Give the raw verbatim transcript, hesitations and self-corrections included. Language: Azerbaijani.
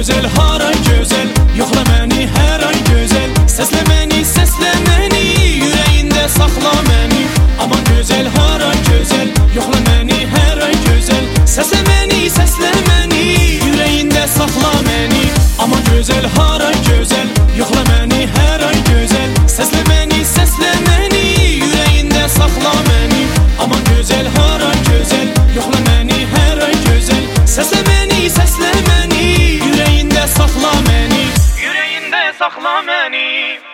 gözəl, haray gözəl, yoxla məni hər ay gözəl. Səslə məni, səslə məni, ürəyində saxla məni. Aman gözəl, haray gözəl, yoxla məni hər ay gözəl. Səslə məni, səslə məni, ürəyində saxla məni. Aman gözəl, haray gözəl, yoxla məni hər ay gözəl. Səslə məni, səslə məni, ürəyində saxla məni. Aman gözəl, haray gözəl, yoxla məni hər ay gözəl. Səslə məni, səslə məni, ürəyində saxla məni. Ürəyində saxla məni.